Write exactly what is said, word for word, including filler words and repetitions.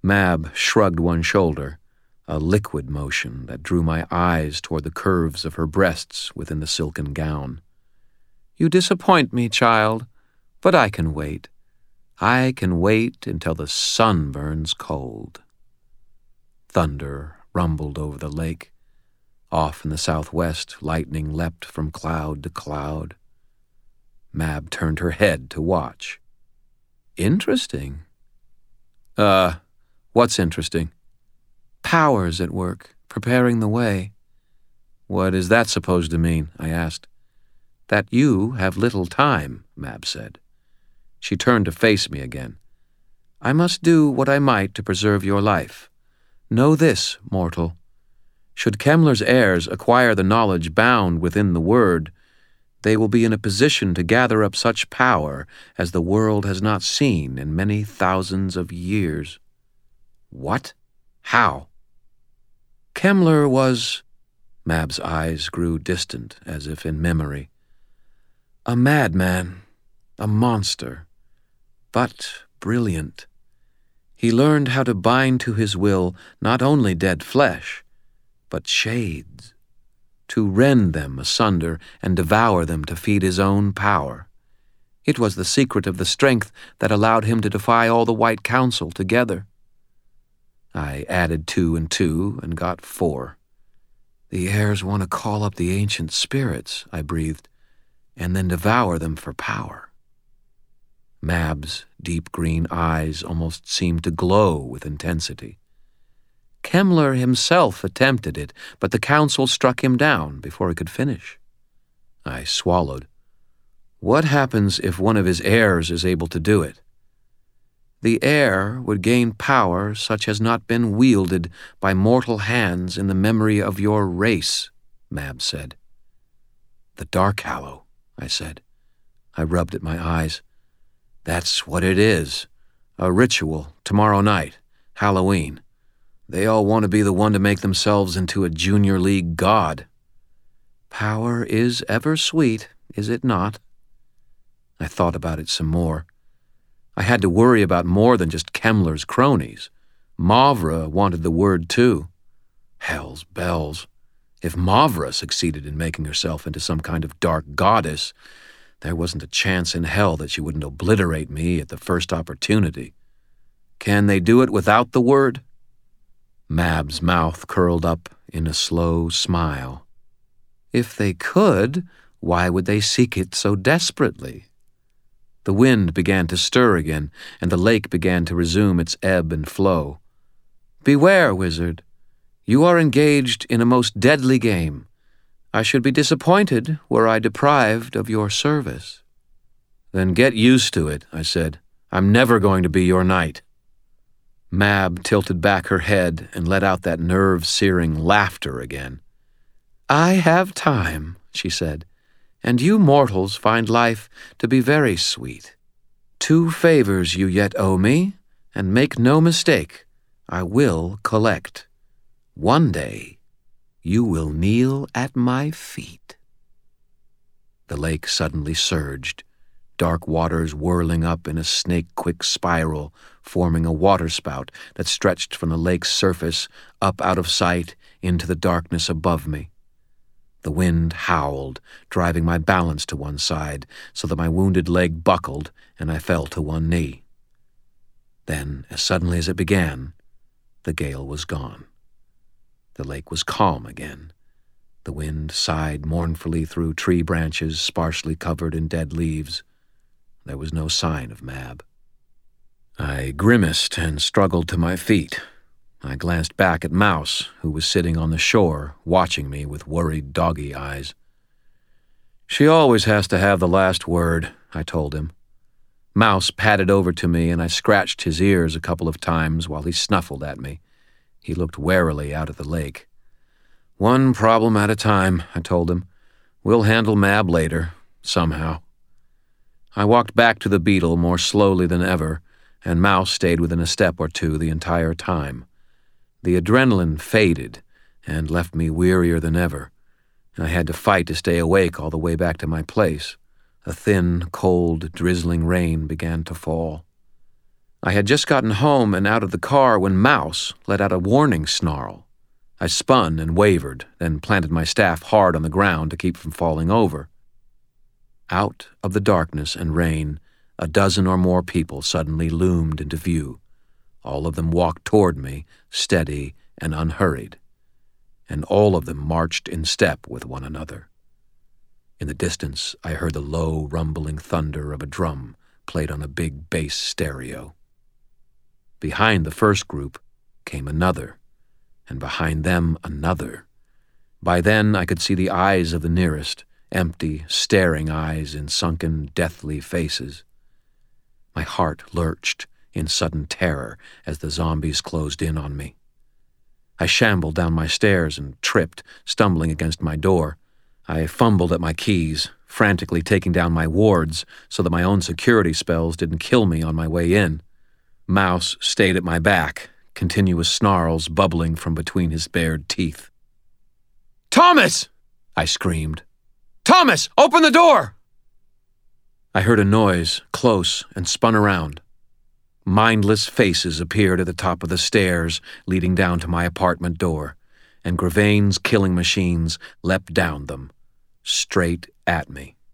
Mab shrugged one shoulder, a liquid motion that drew my eyes toward the curves of her breasts within the silken gown. "You disappoint me, child, but I can wait. I can wait until the sun burns cold." Thunder rumbled over the lake. Off in the southwest, lightning leapt from cloud to cloud. Mab turned her head to watch. "Interesting." Uh, what's interesting?" "Powers at work, preparing the way." "What is that supposed to mean?" I asked. "That you have little time," Mab said. She turned to face me again. "I must do what I might to preserve your life. Know this, mortal. Should Kemmler's heirs acquire the knowledge bound within the word, they will be in a position to gather up such power as the world has not seen in many thousands of years." "What? How?" "Kemmler was—" Mab's eyes grew distant as if in memory. "A madman, a monster, but brilliant. He learned how to bind to his will not only dead flesh, but shades, to rend them asunder and devour them to feed his own power. It was the secret of the strength that allowed him to defy all the White Council together." I added two and two and got four. "The heirs want to call up the ancient spirits," I breathed, "and then devour them for power." Mab's deep green eyes almost seemed to glow with intensity. "Kemmler himself attempted it, but the council struck him down before he could finish." I swallowed. "What happens if one of his heirs is able to do it?" "The heir would gain power such as has not been wielded by mortal hands in the memory of your race," Mab said. "The Darkhallow," I said. I rubbed at my eyes. "That's what it is. A ritual, tomorrow night, Halloween. They all want to be the one to make themselves into a junior league god." "Power is ever sweet, is it not?" I thought about it some more. I had to worry about more than just Kemmler's cronies. Mavra wanted the word too. Hell's bells. If Mavra succeeded in making herself into some kind of dark goddess, there wasn't a chance in hell that she wouldn't obliterate me at the first opportunity. Can they do it without the word? Mab's mouth curled up in a slow smile. If they could, why would they seek it so desperately? The wind began to stir again, and the lake began to resume its ebb and flow. "Beware, wizard. You are engaged in a most deadly game. I should be disappointed were I deprived of your service." "Then get used to it," I said. "I'm never going to be your knight." Mab tilted back her head and let out that nerve-searing laughter again. "I have time," she said, "and you mortals find life to be very sweet. Two favors you yet owe me, and make no mistake, I will collect. One day, you will kneel at my feet." The lake suddenly surged, dark waters whirling up in a snake-quick spiral, forming a waterspout that stretched from the lake's surface up out of sight into the darkness above me. The wind howled, driving my balance to one side so that my wounded leg buckled and I fell to one knee. Then, as suddenly as it began, the gale was gone. The lake was calm again. The wind sighed mournfully through tree branches sparsely covered in dead leaves. There was no sign of Mab. I grimaced and struggled to my feet. I glanced back at Mouse, who was sitting on the shore, watching me with worried doggy eyes. "She always has to have the last word," I told him. Mouse padded over to me, and I scratched his ears a couple of times while he snuffled at me. He looked warily out at the lake. "One problem at a time," I told him. "We'll handle Mab later, somehow." I walked back to the beetle more slowly than ever, and Mouse stayed within a step or two the entire time. The adrenaline faded and left me wearier than ever, and I had to fight to stay awake all the way back to my place. A thin, cold, drizzling rain began to fall. I had just gotten home and out of the car when Mouse let out a warning snarl. I spun and wavered, then planted my staff hard on the ground to keep from falling over. Out of the darkness and rain, a dozen or more people suddenly loomed into view. All of them walked toward me, steady and unhurried, and all of them marched in step with one another. In the distance, I heard the low, rumbling thunder of a drum played on a big bass stereo. Behind the first group came another, and behind them another. By then I could see the eyes of the nearest, empty, staring eyes in sunken, deathly faces. My heart lurched in sudden terror as the zombies closed in on me. I shambled down my stairs and tripped, stumbling against my door. I fumbled at my keys, frantically taking down my wards so that my own security spells didn't kill me on my way in. Mouse stayed at my back, continuous snarls bubbling from between his bared teeth. "Thomas!" I screamed. "Thomas, open the door!" I heard a noise, close, and spun around. Mindless faces appeared at the top of the stairs leading down to my apartment door, and Gravaine's killing machines leapt down them, straight at me.